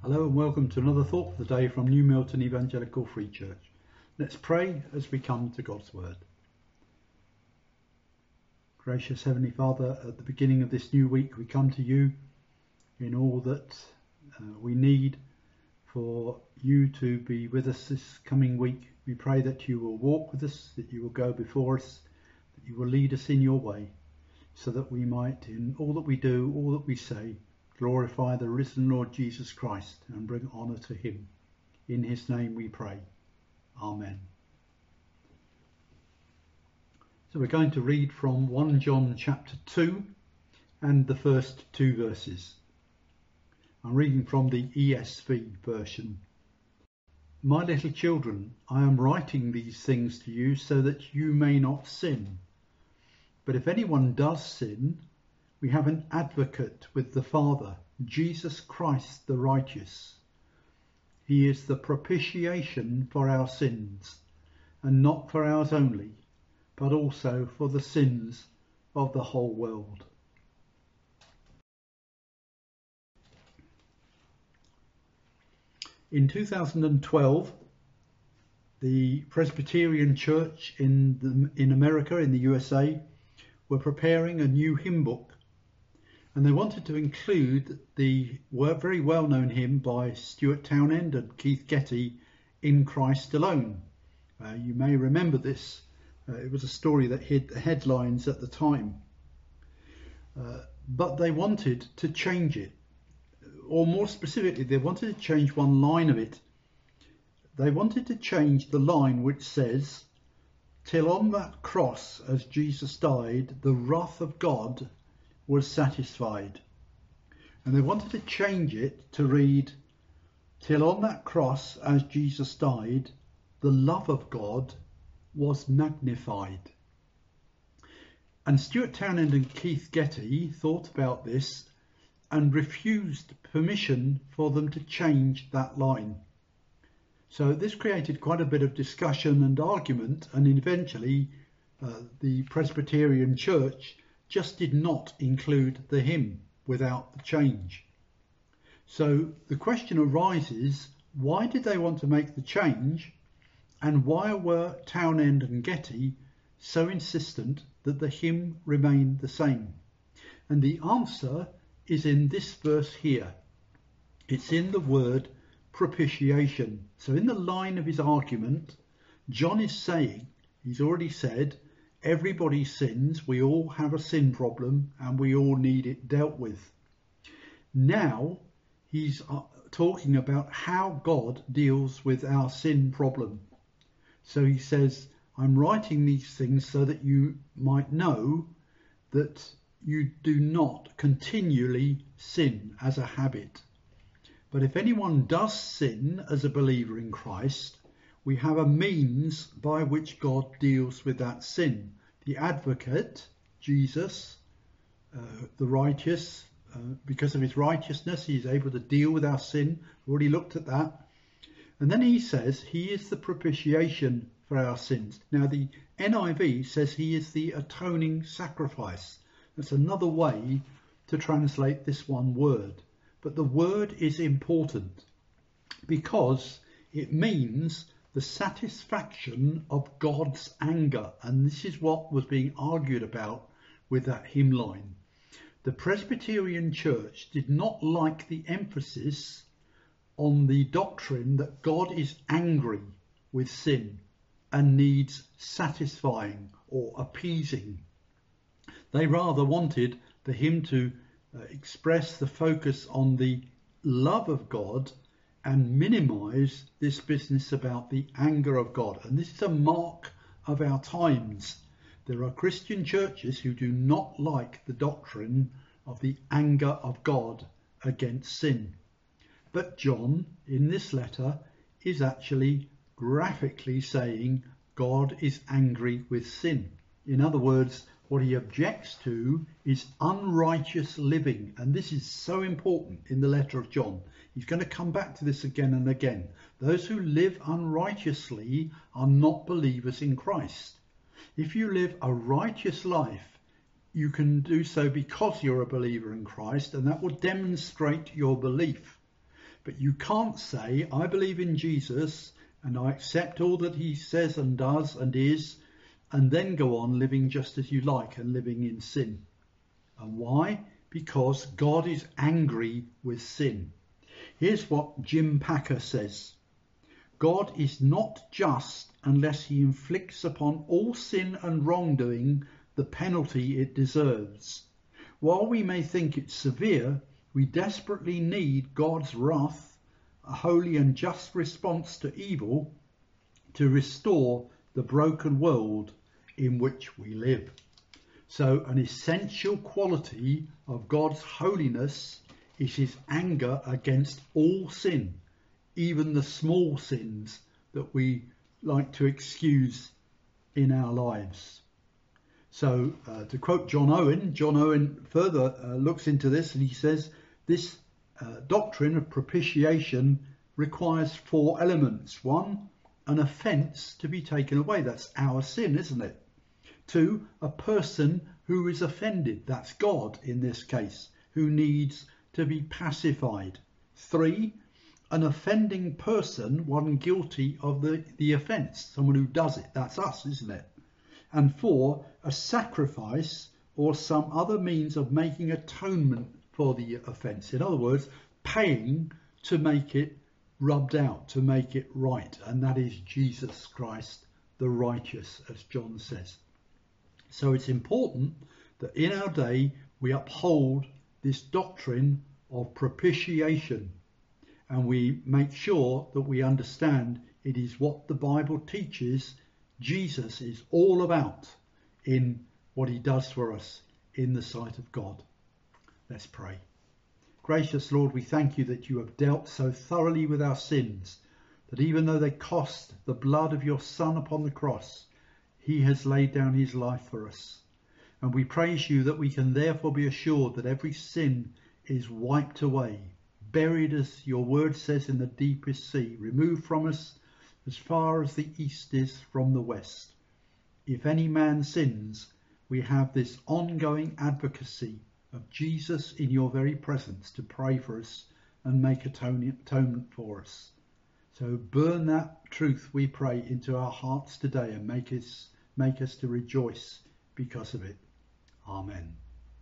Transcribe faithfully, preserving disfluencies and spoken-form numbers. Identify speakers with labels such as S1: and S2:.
S1: Hello and welcome to another thought for the day from New Milton Evangelical Free Church. Let's pray as we come to God's Word. Gracious Heavenly Father, at the beginning of this new week we come to you in all that uh, we need for you to be with us this coming week. We pray that you will walk with us, that you will go before us, that you will lead us in your way, so that we might, in all that we do, all that we say, glorify the risen Lord Jesus Christ and bring honour to him. In his name we pray. Amen. So we're going to read from First John chapter two and the first two verses. I'm reading from the E S V version. My little children, I am writing these things to you so that you may not sin. But if anyone does sin, we have an advocate with the Father, Jesus Christ the righteous. He is the propitiation for our sins, and not for ours only, but also for the sins of the whole world. In two thousand twelve, the Presbyterian Church in, the, in America, in the U S A, were preparing a new hymn book. And they wanted to include the very well-known hymn by Stuart Townend and Keith Getty, In Christ Alone. Uh, you may remember this. Uh, it was a story that hit the headlines at the time. Uh, but they wanted to change it. Or more specifically, they wanted to change one line of it. They wanted to change the line which says, "Till on that cross as Jesus died, the wrath of God was satisfied." And they wanted to change it to read, "Till on that cross as Jesus died, the love of God was magnified." And Stuart Townend and Keith Getty thought about this and refused permission for them to change that line. So this created quite a bit of discussion and argument, and eventually uh, the Presbyterian Church just did not include the hymn without the change. So the question arises, why did they want to make the change, and why were Townend and Getty so insistent that the hymn remain the same? And the answer is in this verse here. It's in the word propitiation. So in the line of his argument, John is saying, he's already said, everybody sins, we all have a sin problem, and we all need it dealt with. Now he's talking about how God deals with our sin problem. So he says, I'm writing these things so that you might know that you do not continually sin as a habit. But if anyone does sin as a believer in Christ, we have a means by which God deals with that sin. The advocate, Jesus, uh, the righteous, uh, because of his righteousness, he is able to deal with our sin. We've already looked at that. And then he says he is the propitiation for our sins. Now the N I V says he is the atoning sacrifice. That's another way to translate this one word. But the word is important because it means the satisfaction of God's anger. And this is what was being argued about with that hymn line. The Presbyterian Church did not like the emphasis on the doctrine that God is angry with sin and needs satisfying or appeasing. They rather wanted the hymn to uh, express the focus on the love of God and minimise this business about the anger of God. And this is a mark of our times. There are Christian churches who do not like the doctrine of the anger of God against sin. But John, in this letter, is actually graphically saying God is angry with sin. In other words, what he objects to is unrighteous living. And this is so important in the letter of John. He's going to come back to this again and again. Those who live unrighteously are not believers in Christ. If you live a righteous life, you can do so because you're a believer in Christ, and that will demonstrate your belief. But you can't say, I believe in Jesus and I accept all that he says and does and is, and then go on living just as you like and living in sin. And why? Because God is angry with sin. Here's what Jim Packer says. God is not just unless he inflicts upon all sin and wrongdoing the penalty it deserves. While we may think it severe, we desperately need God's wrath, a holy and just response to evil, to restore the broken world in which we live. So an essential quality of God's holiness is his anger against all sin, even the small sins that we like to excuse in our lives. So uh, to quote John Owen, John Owen further uh, looks into this and he says, this uh, doctrine of propitiation requires four elements. One, an offence to be taken away. That's our sin, isn't it? Two, a person who is offended. That's God in this case, who needs to be pacified. Three, an offending person, one guilty of the, the offence, someone who does it. That's us, isn't it? And four, a sacrifice or some other means of making atonement for the offence. In other words, paying to make it rubbed out, to make it right. And that is Jesus Christ, the righteous, as John says. So it's important that in our day we uphold this doctrine of propitiation, and we make sure that we understand it is what the Bible teaches Jesus is all about in what he does for us in the sight of God. Let's pray. Gracious Lord, we thank you that you have dealt so thoroughly with our sins, that even though they cost the blood of your Son upon the cross, he has laid down his life for us. And we praise you that we can therefore be assured that every sin is wiped away, buried, as your word says, in the deepest sea, removed from us as far as the east is from the west. If any man sins, we have this ongoing advocacy of Jesus in your very presence to pray for us and make atonement for us. So burn that truth, we pray, into our hearts today and make us, make us to rejoice because of it. Amen.